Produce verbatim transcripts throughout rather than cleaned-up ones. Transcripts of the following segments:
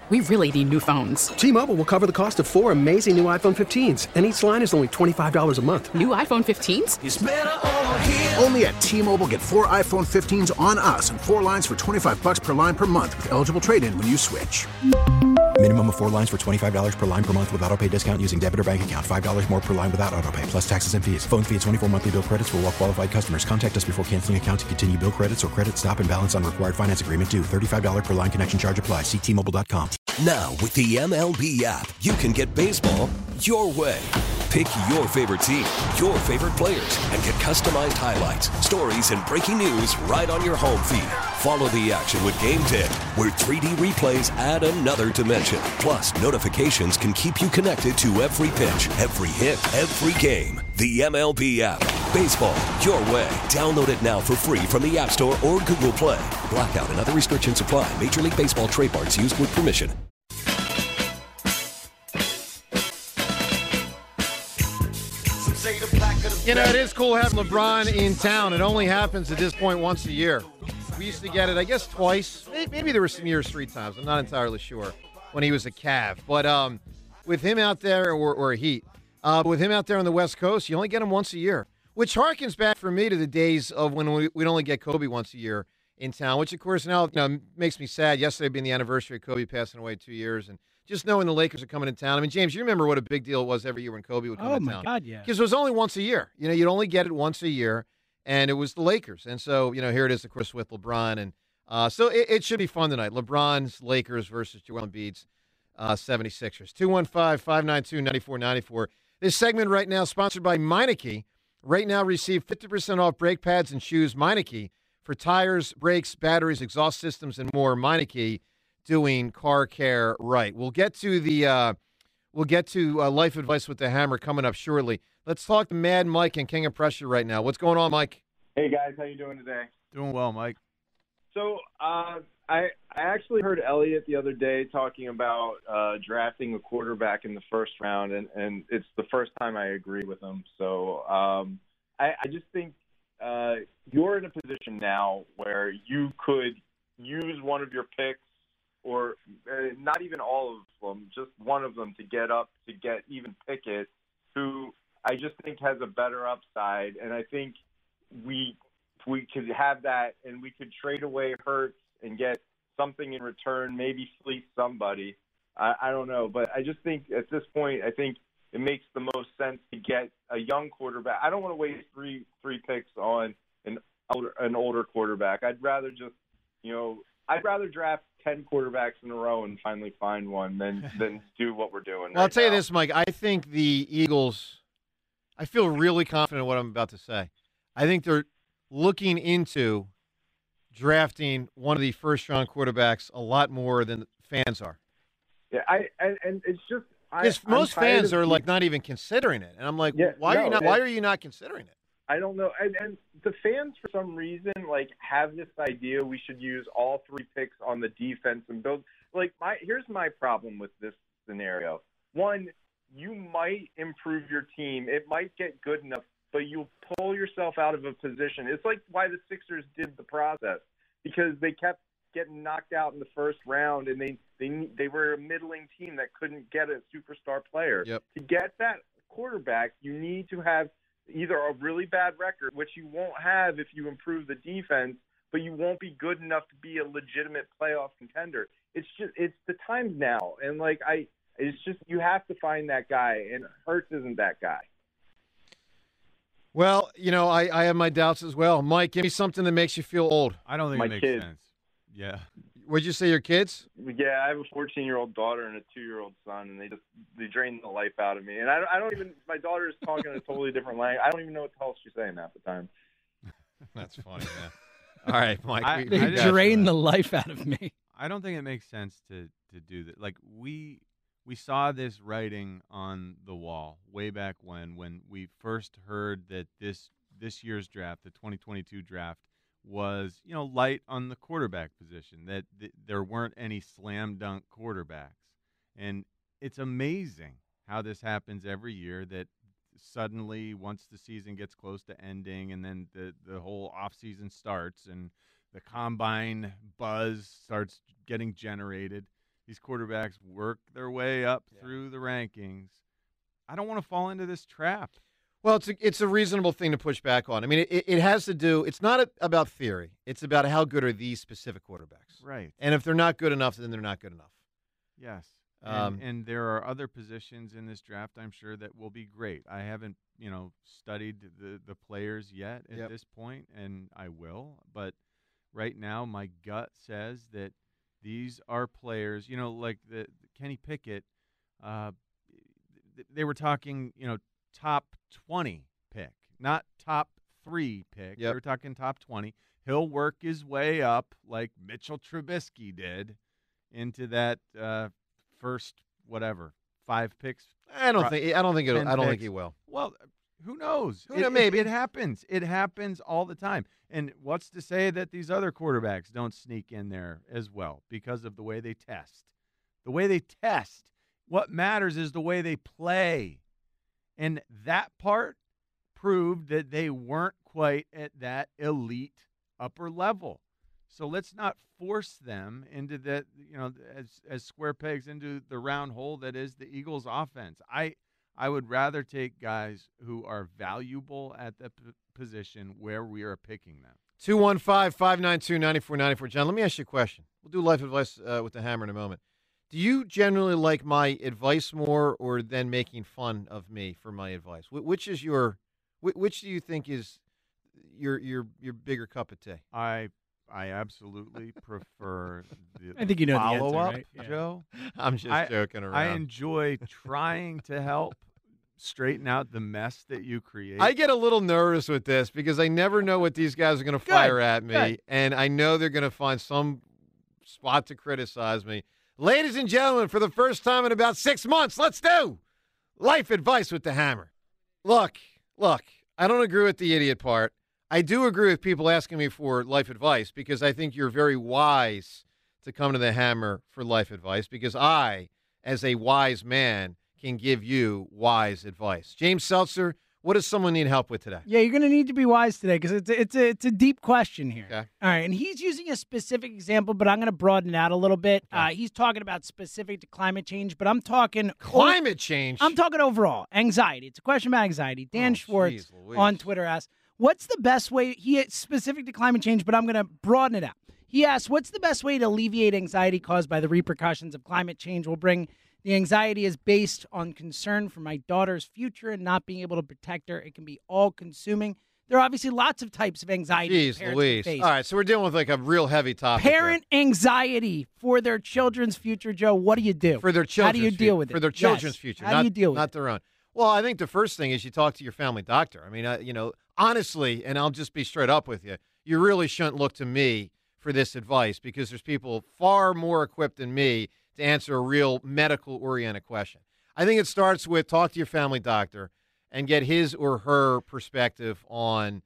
we really need new phones. T-Mobile will cover the cost of four amazing new iPhone fifteens, and each line is only twenty-five dollars a month. New iPhone fifteens? It's better over here. Only at T-Mobile, get four iPhone fifteens on us and four lines for twenty-five bucks per line per month with eligible trade-in when you switch. Minimum of four lines for twenty-five dollars per line per month with autopay discount using debit or bank account. five dollars more per line without autopay, plus taxes and fees. Phone fee at twenty-four monthly bill credits for well-qualified customers. Contact us before canceling account to continue bill credits or credit stop and balance on required finance agreement due. thirty-five dollars per line connection charge applies. See T Mobile dot com. Now, with the M L B app, you can get baseball your way. Pick your favorite team, your favorite players, and get customized highlights, stories, and breaking news right on your home feed. Follow the action with Game Day, where three D replays add another dimension. Plus, notifications can keep you connected to every pitch, every hit, every game. The M L B app. Baseball your way. Download it now for free from the App Store or Google Play. Blackout and other restrictions apply. Major League Baseball trademarks used with permission. You know, it is cool having LeBron in town. It only happens at this point once a year. We used to get it, I guess, twice. Maybe there were some years three times. I'm not entirely sure when he was a Cav. But um, with him out there, or, or a Heat, uh, with him out there on the West Coast, you only get him once a year, which harkens back for me to the days of when we, we'd only get Kobe once a year in town, which, of course, now you know, makes me sad. Yesterday being the anniversary of Kobe passing away two years, and just knowing the Lakers are coming to town. I mean, James, you remember what a big deal it was every year when Kobe would come oh to town. Oh, my God, yeah. Because it was only once a year. You know, you'd only get it once a year, and it was the Lakers. And so, you know, here it is, of course, with LeBron. And uh, so it, it should be fun tonight. LeBron's Lakers versus Joel Embiid's uh, seventy-sixers. two one five, five nine two, nine four nine four. This segment right now sponsored by Meineke. Right now receive fifty percent off brake pads and shoes. Meineke for tires, brakes, batteries, exhaust systems, and more. Meineke, doing car care right. We'll get to the uh, we'll get to uh, life advice with the Hammer coming up shortly. Let's talk to Mad Mike and King of Pressure right now. What's going on, Mike? Hey guys, how you doing today? Doing well, Mike. So uh, I I actually heard Elliot the other day talking about uh, drafting a quarterback in the first round, and, and it's the first time I agree with him. So um, I, I just think uh, you're in a position now where you could use one of your picks, or uh, not even all of them, just one of them to get up, to get even Pickett, who I just think has a better upside. And I think we we could have that, and we could trade away Hurts and get something in return, maybe fleece somebody. I, I don't know. But I just think at this point, I think it makes the most sense to get a young quarterback. I don't want to waste three three picks on an older, an older quarterback. I'd rather just, you know, I'd rather draft ten quarterbacks in a row and finally find one than, than do what we're doing. Well, right I'll tell now. you this, Mike. I think the Eagles, I feel really confident in what I'm about to say. I think they're looking into drafting one of the first-round quarterbacks a lot more than fans are. Yeah, I and, and it's just because most fans are like not even considering it, and I'm like, Yeah, why no, are you not? it- Why are you not considering it? I don't know. And, and the fans, for some reason, like have this idea we should use all three picks on the defense and build. Like, my here's my problem with this scenario. One, you might improve your team. It might get good enough, but you'll pull yourself out of a position. It's like why the Sixers did the process, because they kept getting knocked out in the first round, and they they they were a middling team that couldn't get a superstar player. Yep. To get that quarterback, you need to have either a really bad record, which you won't have if you improve the defense, but you won't be good enough to be a legitimate playoff contender. It's just it's the times now, and like I, it's just you have to find that guy, and Hurts isn't that guy. Well, you know, I, I have my doubts as well. Mike, give me something that makes you feel old. I don't think My it makes kids. sense. Yeah. What'd you say, your kids? Yeah, I have a fourteen-year-old daughter and a two-year-old son, and they just they drain the life out of me. And I, I don't even – my daughter is talking a totally different language. I don't even know what the hell she's saying half the time. That's funny, man. All right, Mike. I- we- They we got you, drain man. the life out of me. I don't think it makes sense to, to do that. Like, we we saw this writing on the wall way back when, when we first heard that this this year's draft, the twenty twenty-two draft, was, you know, light on the quarterback position, that th- there weren't any slam dunk quarterbacks. And it's amazing how this happens every year, that suddenly once the season gets close to ending and then the, the whole offseason starts and the combine buzz starts getting generated, these quarterbacks work their way up Yeah. through the rankings. I don't want to fall into this trap. Well, it's a, it's a reasonable thing to push back on. I mean, it, it has to do – it's not a, about theory. It's about how good are these specific quarterbacks. Right. And if they're not good enough, then they're not good enough. Yes. Um, and, and there are other positions in this draft, I'm sure, that will be great. I haven't, you know, studied the, the players yet at Yep. this point, and I will. But right now, my gut says that these are players, you know, like the Kenny Pickett, uh, th- they were talking, you know, top twenty pick, not top three pick. They Yep. were talking top twenty. He'll work his way up like Mitchell Trubisky did into that uh, first whatever five picks. I don't Pro- think I don't think it'll, ten I don't think picks. he will. Well, who knows? Who It- know- it- maybe. it happens. It happens all the time. And what's to say that these other quarterbacks don't sneak in there as well because of the way they test? The way they test. What matters is the way they play. And that part proved that they weren't quite at that elite upper level. So let's not force them into that, you know, as as square pegs into the round hole that is the Eagles' offense. I I would rather take guys who are valuable at the p- position where we are picking them. two one five, five nine two, nine four nine four. John, let me ask you a question. We'll do life advice uh, with the hammer in a moment. Do you generally like my advice more or than making fun of me for my advice? Wh- which is your wh- which do you think is your your your bigger cup of tea? I I absolutely prefer the I think you know the answer, follow up, right? Yeah. Joe. I'm just I- joking around. I enjoy trying to help straighten out the mess that you create. I get a little nervous with this because I never know what these guys are going to Good, fire at me, good. and I know they're going to find some spot to criticize me. Ladies and gentlemen, for the first time in about six months, let's do life advice with the hammer. Look, look, I don't agree with the idiot part. I do agree with people asking me for life advice because I think you're very wise to come to the hammer for life advice because I, as a wise man, can give you wise advice. James Seltzer, what does someone need help with today? Yeah, you're going to need to be wise today because it's a, it's a it's a deep question here. Okay. All right, and he's using a specific example, but I'm going to broaden it out a little bit. Okay. Uh, he's talking about specific to climate change, but I'm talking Climate change. I'm talking overall anxiety. It's a question about anxiety. Dan Oh, Schwartz geez Louise. on Twitter asks, "What's the best way?" He is specific to climate change, but I'm going to broaden it out. He asks, "What's the best way to alleviate anxiety caused by the repercussions of climate change? Will bring the anxiety is based on concern for my daughter's future and not being able to protect her. It can be all-consuming. There are obviously lots of types of anxiety Jeez parents Louise. face. All right, so we're dealing with like a real heavy topic here. Parent anxiety for their children's future, Joe. What do you do? For their How children's do you future. deal with it? For their children's Yes. future. How not, do you deal with Not it? their own. Well, I think the first thing is you talk to your family doctor. I mean, uh, you know, honestly, and I'll just be straight up with you, you really shouldn't look to me for this advice because there's people far more equipped than me to answer a real medical-oriented question. I think it starts with talk to your family doctor and get his or her perspective on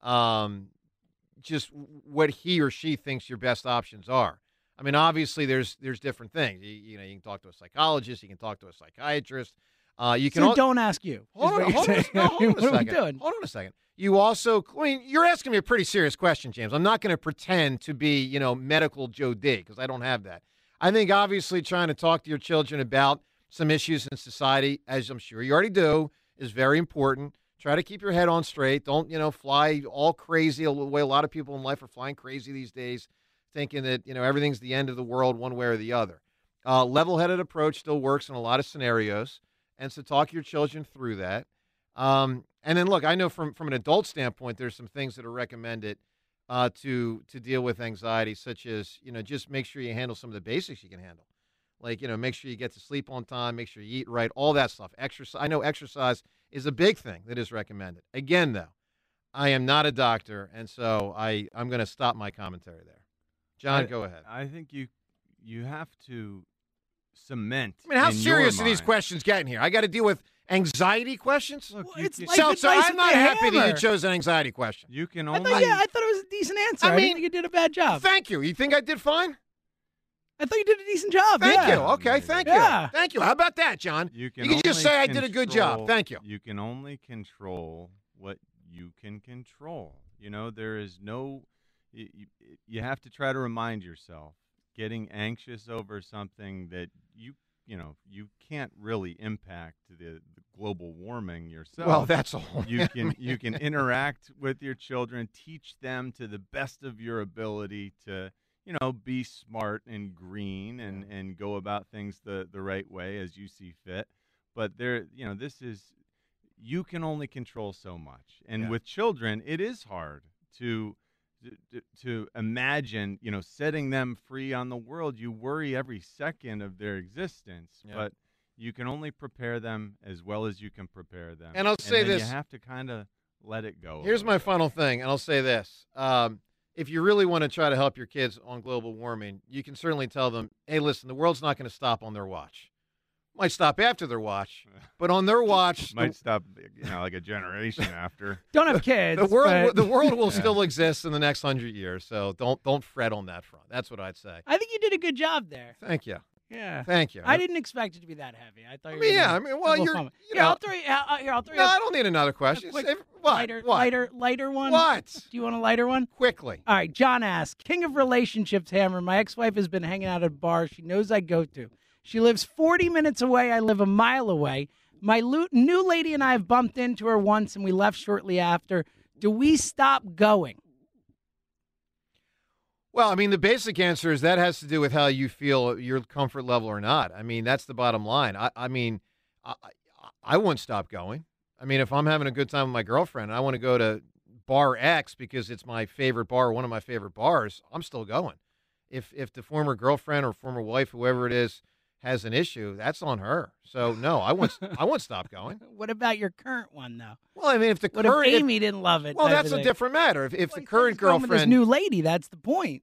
um, just what he or she thinks your best options are. I mean, obviously, there's there's different things. You, you know, you can talk to a psychologist, you can talk to a psychiatrist. Uh, you can So al- don't ask you. hold is on, what hold you're on, saying. no, hold on a What are we second. doing? Hold on a second. You also, I mean, you're asking me a pretty serious question, James. I'm not going to pretend to be, you know, medical Joe D because I don't have that. I think obviously trying to talk to your children about some issues in society, as I'm sure you already do, is very important. Try to keep your head on straight. Don't, you know, fly all crazy the way a lot of people in life are flying crazy these days, thinking that, you know, everything's the end of the world one way or the other. Uh, level-headed approach still works in a lot of scenarios, and so talk your children through that. Um, and then, look, I know from, from an adult standpoint, there's some things that are recommended uh, to to deal with anxiety, such as, you know, just make sure you handle some of the basics you can handle. Like, you know, make sure you get to sleep on time, make sure you eat right, all that stuff. Exercise. I know exercise is a big thing that is recommended. Again, though, I am not a doctor, and so I, I'm going to stop my commentary there. John, I- go ahead. I think you you have to cement. I mean, how in serious your are these mind- questions getting here? I got to deal with anxiety questions? Look, Well, you it's can- life So, so advice I'm with not the happy that you hammer. chose an anxiety question. You can I only. thought, yeah, I thought it was a decent answer. I I, didn't mean- think you did a bad job. Thank you. You think I did fine? I thought you did a decent job. Thank yeah. you. Okay, thank Yeah. you. Thank you. How about that, John? You can, You can just only say I did a good job. control- Thank you. You can only control what you can control. You know, there is no. You, you, you have to try to remind yourself getting anxious over something that you you know you can't really impact the, the global warming yourself. Well, that's a whole. You can you can interact with your children, teach them to the best of your ability to, you know, be smart and green and, and go about things the, the right way as you see fit. But there, you know, this is, you can only control so much. And Yeah. with children, it is hard to, to to imagine, you know, setting them free on the world. You worry every second of their existence, Yeah. but you can only prepare them as well as you can prepare them. And I'll say then this. you have to kind of let it go. a Here's little my bit. final thing, and I'll say this. Um, if you really want to try to help your kids on global warming, you can certainly tell them, hey, listen, the world's not going to stop on their watch. Might stop after their watch, but on their watch, Might the, stop, you know, like a generation after. Don't have kids. the world but the world will Yeah. still exist in the next hundred years. So don't don't fret on that front. That's what I'd say. I think you did a good job there. Thank you. Yeah. Thank you. I didn't expect it to be that heavy. I thought I you mean, were yeah. gonna I mean, have well, a little you're. fun. You Here, know, I'll throw you. Uh, here, I'll throw you. no, a I don't need another question. quick Save- what? lighter, what? lighter, lighter one. What? Do you want a lighter one? Quickly. All right, John asks, King of relationships, Hammer. My ex-wife has been hanging out at a bar she knows I go to. She lives forty minutes away. I live a mile away. My lo- new lady and I have bumped into her once, and we left shortly after. Do we stop going? Well, I mean, the basic answer is that has to do with how you feel, your comfort level or not. I mean, that's the bottom line. I, I mean, I, I, I wouldn't stop going. I mean, if I'm having a good time with my girlfriend and I want to go to bar X because it's my favorite bar, one of my favorite bars, I'm still going. If if the former girlfriend or former wife, whoever it is, has an issue, that's on her. So no, I won't. I won't stop going. What about your current one, though? Well, I mean, if the What current, if if- Amy didn't love it? well, type that's of a thing? different matter. If if Well, the he's current going with his girlfriend, new lady, that's the point.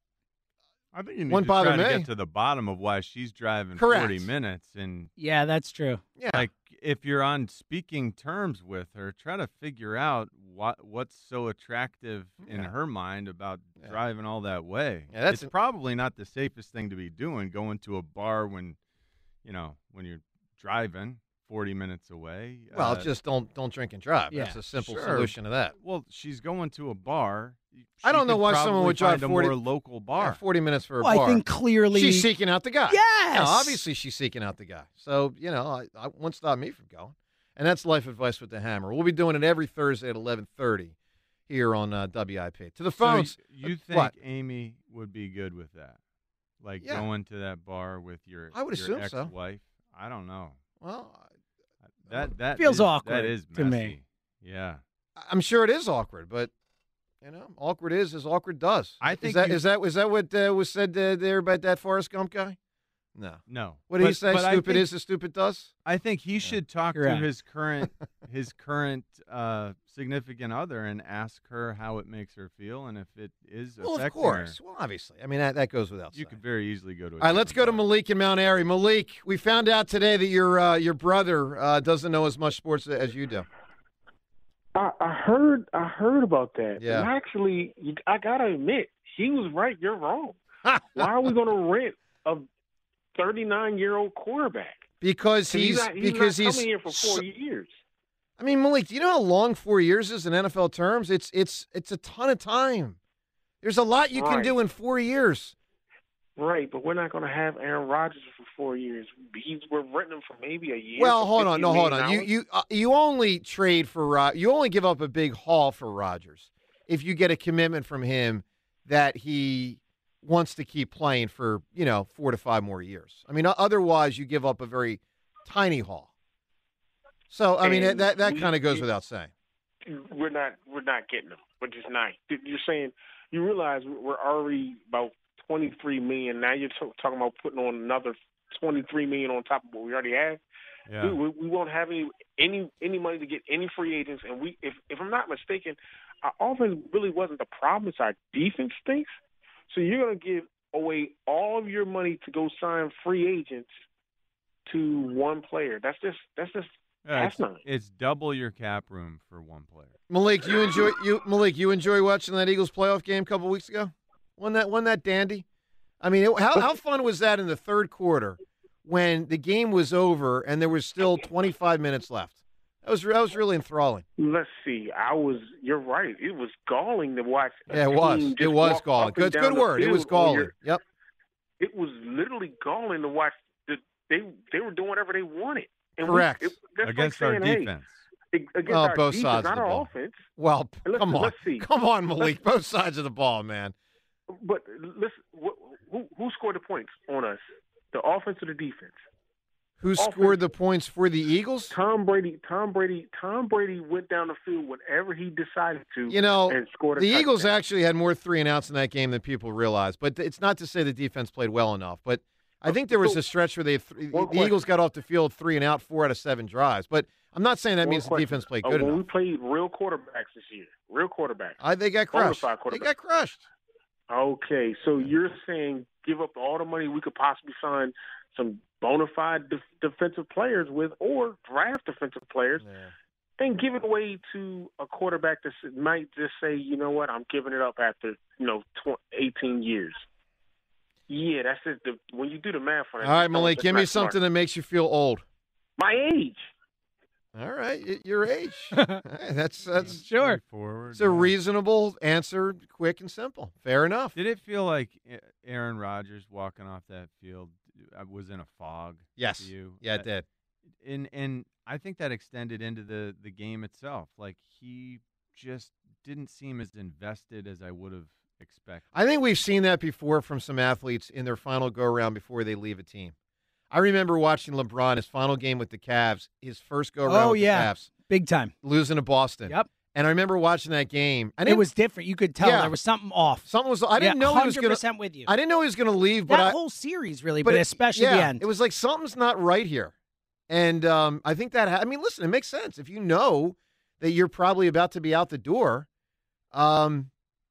I think you need Wouldn't to try bother to me. get to the bottom of why she's driving Correct. forty minutes. And, Yeah, that's true. yeah, like, if you're on speaking terms with her, try to figure out what what's so attractive in Yeah. her mind about Yeah. driving all that way. Yeah, that's it's an- probably not the safest thing to be doing, going to a bar when, you know, when you're driving forty minutes away. well, Uh, just don't don't drink and drive. yeah, That's a simple sure. solution to that. Well, she's going to a bar. I don't She know could why someone probably would drive find a forty more local Yeah, bar. forty minutes for a Well, bar. I think clearly she's seeking out the guy. Yes. Yeah, obviously she's seeking out the guy. So, you know, I, I won't stop me from going. And that's Life Advice with the Hammer. We'll be doing it every Thursday at eleven thirty here on uh, W I P. To the So phones. y- you uh, think what? Amy would be good with that? Like Yeah. going to that bar with your, I would your assume so. ex-wife? I don't know. Well, That that Feels is- awkward That is to me. messy. Yeah. I- I'm sure it is awkward, but, you know, awkward is as awkward does. I Is think that you- is that, is that what uh, was said uh, there about that Forrest Gump guy? No. No. What did he But- say? but I Stupid think- is as stupid does? I think he should talk Correct. to his current his current uh, significant other and ask her how it makes her feel, and if it is Well, of affecting course. her. Well, obviously. I mean, that, that goes without You saying. could very easily go to. A All right, let's go to different bar. Malik in Mount Airy. Malik, we found out today that your uh, your brother uh, doesn't know as much sports as you do. I, I heard I heard about that. Yeah. And actually, you- I gotta admit, he was right. You're wrong. Why are we going to rent a thirty-nine year old quarterback? Because 'Cause he's, not, he's because not he's coming here for four so- years. I mean, Malik, do you know how long four years is in N F L terms? It's it's it's a ton of time. There's a lot you can Right. do in four years. Right, but we're not going to have Aaron Rodgers for four years. He's we're renting him for maybe a year. Well, for hold on, fifty no, hold million on. You dollars. you uh, you only trade for Rod. You only give up a big haul for Rodgers if you get a commitment from him that he wants to keep playing for, you know, four to five more years. I mean, o- otherwise you give up a very tiny haul. So I mean And that that we- kind of goes without saying. we're not we're not getting them, but just not. You're saying you realize we're already about twenty-three million. Now you're t- talking about putting on another twenty-three million on top of what we already have. Yeah. We, we, we won't have any any any money to get any free agents, and we if if I'm not mistaken, our offense really wasn't the problem. It's our defense stinks. So you're going to give away all of your money to go sign free agents to one player. That's just that's just Yeah, it's, asinine. it's double your cap room for one player. Malik, you enjoy you Malik, you enjoy watching that Eagles playoff game a couple weeks ago? Wasn't that wasn't that dandy? I mean, it, how how fun was that in the third quarter when the game was over and there was still twenty-five minutes left? That was that was really enthralling. Let's see. I was. You're right. It was galling to watch. a Yeah, it was. team It just was walk galling. up and Good down good the word. It field was on galling. your- Yep. it was literally galling to watch. The, they they were doing whatever they wanted. And Correct. We, it, that's Against like our saying, defense. Hey, against Well, our both defense, sides of not the our ball. offense. Well, And listen, come on. let's see. Come on, Let's- Malik. Both sides of the ball, man. But listen, wh- who who scored the points on us? The offense or the defense? Who Offense. scored the points for the Eagles? Tom Brady. Tom Brady. Tom Brady went down the field whenever he decided to. You know, and scored a the Eagles touchdown. actually had more three and outs in that game than people realize. But it's not to say the defense played well enough. But I think there was a stretch where they th- One the question. Eagles got off the field three and out, four out of seven drives. But I'm not saying that One means the question. defense played Uh, good when enough. we played real quarterbacks this year, real quarterbacks. I, they got crushed. Bonafide They quarterbacks. got crushed. Okay, so you're saying give up all the money we could possibly sign some bona fide def- defensive players with, or draft defensive players, and give it away to a quarterback that s- might just say, you know what, I'm giving it up after you know tw- eighteen years. Yeah, that's it. The, when you do the math on it. All right, it's not- Malik, it's give me not smart. something that makes you feel old. My age. All right, y- your age. All right, that's that's Sure. Forward. It's a reasonable answer, quick and simple. Fair enough. Did it feel like A- Aaron Rodgers walking off that field uh, was in a fog? Yes. To you? Yeah, it Uh, did. And and I think that extended into the the game itself. Like he just didn't seem as invested as I would have expected. I think we've seen that before from some athletes in their final go around before they leave a team. I remember watching LeBron his final game with the Cavs, his first go around Oh, with yeah. the Cavs, Big time. losing to Boston. Yep. And I remember watching that game. I It didn't- was different. You could tell Yeah. there was something off. something was. I didn't Yeah, know he was going one hundred percent with you. I didn't know he was going to leave, but that I, whole series, really, but but, it- especially yeah, the end. It was like something's not right here, and um, I think that. Ha- I mean, listen, it makes sense if you know that you're probably about to be out the door. Um,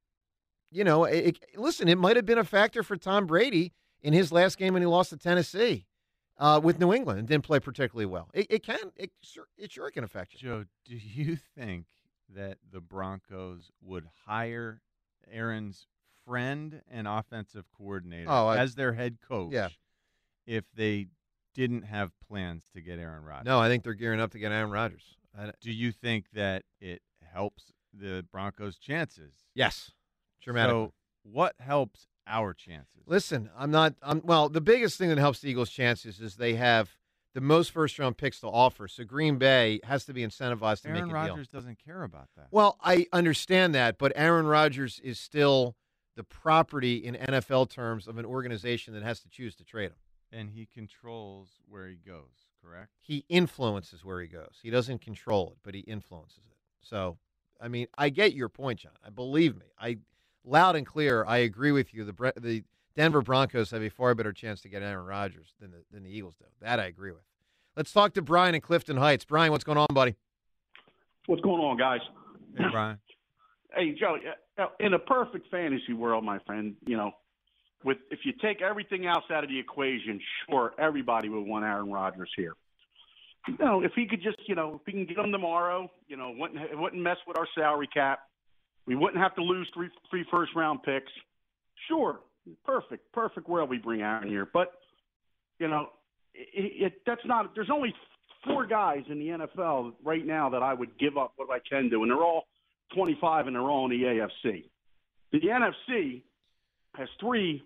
you know, it, it, listen, it might have been a factor for Tom Brady in his last game when he lost to Tennessee uh, with New England and didn't play particularly well. It, it can, it sure, it sure can affect you. Joe, do you think that the Broncos would hire Aaron's friend and offensive coordinator Oh, I- as their head coach Yeah. if they didn't have plans to get Aaron Rodgers? No, I think they're gearing up to get Aaron Rodgers. I, Do you think that it helps the Broncos' chances? yes, dramatically. So what helps our chances? Listen, I'm not. I'm well. The biggest thing that helps the Eagles' chances is they have the most first-round picks to offer. So Green Bay has to be incentivized to Aaron make a deal. Rodgers doesn't care about that. Well, I understand that, but Aaron Rodgers is still the property in N F L terms of an organization that has to choose to trade him. And he controls where he goes, correct? He influences where he goes. He doesn't control it, but he influences it. So, I mean, I get your point, John. I believe me. I loud and clear. I agree with you. The Bre- the Denver Broncos have a far better chance to get Aaron Rodgers than the than the Eagles do. That I agree with. Let's talk to Brian in Clifton Heights. Brian, what's going on, buddy? What's going on, guys? Hey, Brian. Hey, Joe, in a perfect fantasy world, my friend, you know, with if you take everything else out of the equation, sure, everybody would want Aaron Rodgers here. You know, if he could just, you know, if he can get him tomorrow, you know, wouldn't it wouldn't mess with our salary cap. We wouldn't have to lose three three first round picks. Sure, perfect, perfect world we bring Aaron here, but you know, it, it that's not. There's only four guys in the N F L right now that I would give up what I can do, and they're all twenty-five and they're all in the A F C. The N F C has three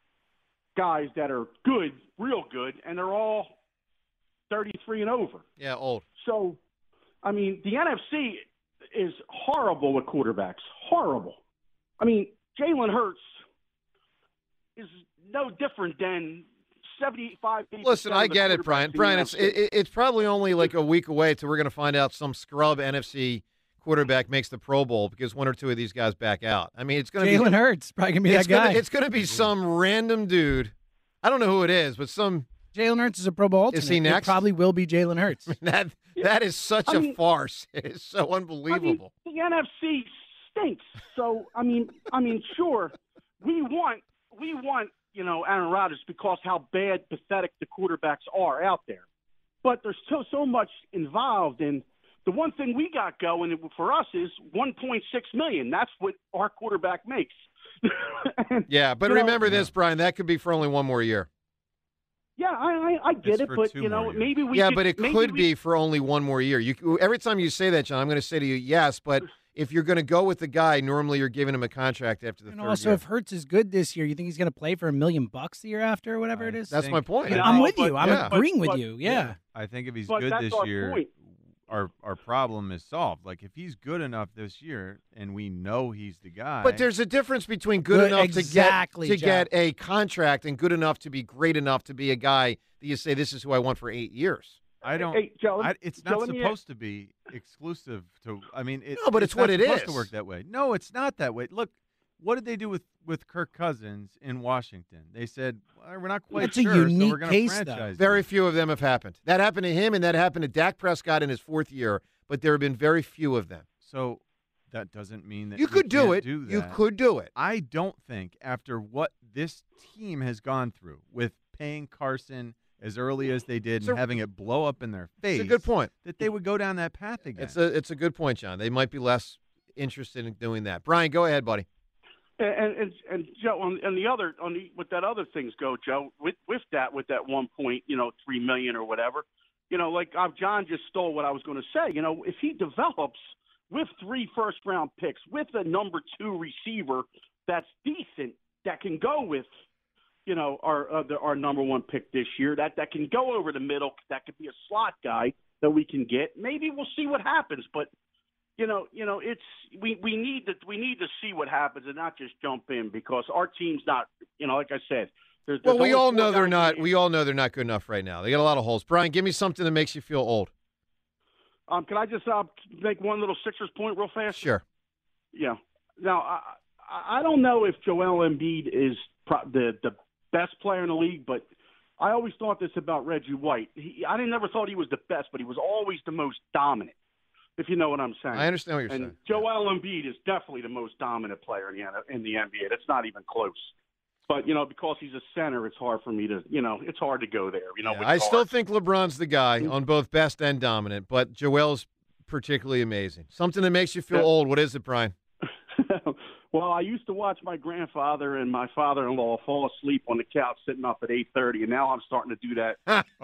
guys that are good, real good, and they're all thirty-three and over. Yeah, old. So, I mean, the N F C is horrible with quarterbacks. Horrible. I mean, Jalen Hurts is no different than seventy-five. Listen, I get it, Brian. Brian, it's it, it's probably only like a week away till we're going to find out some scrub N F C quarterback makes the Pro Bowl because one or two of these guys back out. I mean, it's going to be Jalen Hurts probably gonna be it's that guy. Gonna, it's going to be some random dude. I don't know who it is, but some. Jalen Hurts is a Pro Bowl alternate. Is he next? It probably will be Jalen Hurts. that that is such I a mean- farce. It is so unbelievable. I mean, the N F C stinks. So I mean, I mean, sure, we want we want you know Aaron Rodgers because how bad, pathetic the quarterbacks are out there. But there's so so much involved in the one thing we got going for us is one point six million. That's what our quarterback makes. And, Yeah, but you know, remember this, Brian. That could be for only one more year. Yeah, I I, I get It's it, for but two you know more years. maybe we yeah, could, but it maybe could we- be for only one more year. You every time you say that, John, I'm going to say to you, yes, but if you're going to go with the guy, normally you're giving him a contract after the And third also, year. if Hurts is good this year, you think he's going to play for a million bucks the year after or whatever it is? That's my point. Yeah, I'm with No, you. but- I'm yeah. agreeing But- with you. Yeah. Yeah. I think if he's But good that's this our year, point. our our problem is solved. Like if he's good enough this year, and we know he's the guy. But there's a difference between good, Good- enough exactly, to get to Joe. get a contract and good enough to be great enough to be a guy that you say this is who I want for eight years. I don't. Hey, Joe, I, it's Joe, not let me supposed to be exclusive to. I mean, it, No, but it's not what it supposed is. to work that way. No, it's not that way. Look, what did they do with, with Kirk Cousins in Washington? They said well, we're not quite That's a sure, so unique we're going case, to though. franchise. Very you. few of them have happened. That happened to him, and that happened to Dak Prescott in his fourth year. But there have been very few of them. So that doesn't mean that You he could do can't it. Do You that. could do it. I don't think after what this team has gone through with paying Carson as early as they did It's and a- having it blow up in their face, It's a good point. that they would go down that path again. It's a it's a good point, John. They might be less interested in doing that. Brian, go ahead, buddy. And and, and Joe, on, on the other, on the, with that other things go, Joe, with with that, with that one point, you know, three million or whatever, you know, like uh, John just stole what I was going to say. You know, if he develops with three first round picks, with a number two receiver that's decent, that can go with, you know, our uh, the, our number one pick this year, that that can go over the middle, that could be a slot guy that we can get. Maybe we'll see what happens, but. You know, you know, it's we, we need to we need to see what happens and not just jump in because our team's not. You know, like I said, there's. Well, there's we only all four know they're guys not. in the We all know they're not good enough right now. They got a lot of holes. Brian, give me something that makes you feel old. Um, can I just uh, make one little Sixers point real fast? Sure. Yeah. Now, I I I don't know if Joel Embiid is pro- the the best player in the league, but I always thought this about Reggie White. He, I didn't never thought he was the best, but he was always the most dominant. If you know what I'm saying. I understand what you're and saying. Joel Embiid is definitely the most dominant player in the in the N B A. That's not even close. But you know, because he's a center, it's hard for me to. You know, it's hard to go there. You know, Yeah, with I still guards. think LeBron's the guy Mm-hmm. on both best and dominant, but Joel's particularly amazing. Something that makes you feel Yeah. old. What is it, Brian? Well, I used to watch my grandfather and my father-in-law fall asleep on the couch sitting up at eight thirty, and now I'm starting to do that.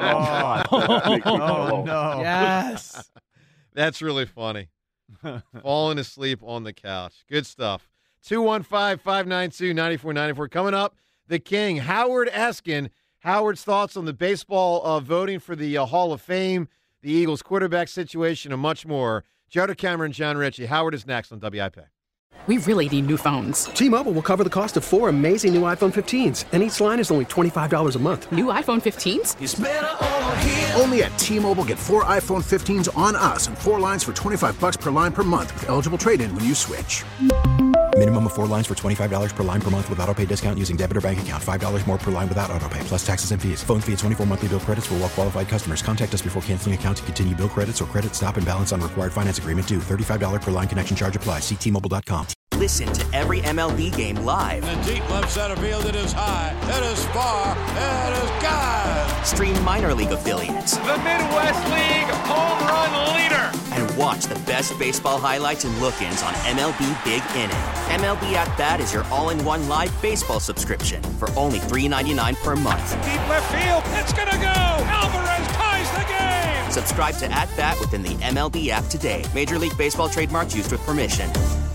Oh, That makes me feel oh old. no! Yes. That's really funny. Falling asleep on the couch. Good stuff. two one five, five nine two, nine four nine four. Coming up, the King, Howard Eskin. Howard's thoughts on the baseball uh, voting for the uh, Hall of Fame, the Eagles quarterback situation, and much more. Joe DeCamera, John Ritchie. Howard is next on W I P. We really need new phones. T-Mobile will cover the cost of four amazing new iPhone fifteens, and each line is only twenty-five dollars a month. New iPhone fifteens? Only at T-Mobile, get four iPhone fifteens on us and four lines for twenty-five bucks per line per month with eligible trade-in when you switch. Minimum of four lines for twenty-five dollars per line per month with autopay discount using debit or bank account. five dollars more per line without autopay, plus taxes and fees. Phone fee at twenty-four monthly bill credits for well-qualified customers. Contact us before canceling account to continue bill credits or credit stop and balance on required finance agreement due. thirty-five dollars per line connection charge applies. See T Mobile dot com. Listen to every M L B game live. In the deep left center field, it is high, it is far, it is gone. Stream minor league affiliates. The Midwest League home run leader. And watch the best baseball highlights and look-ins on M L B Big Inning. M L B At Bat is your all-in-one live baseball subscription for only three dollars and ninety-nine cents per month. Deep left field, it's gonna go. Alvarez ties the game. Subscribe to At Bat within the M L B app today. Major League Baseball trademarks used with permission.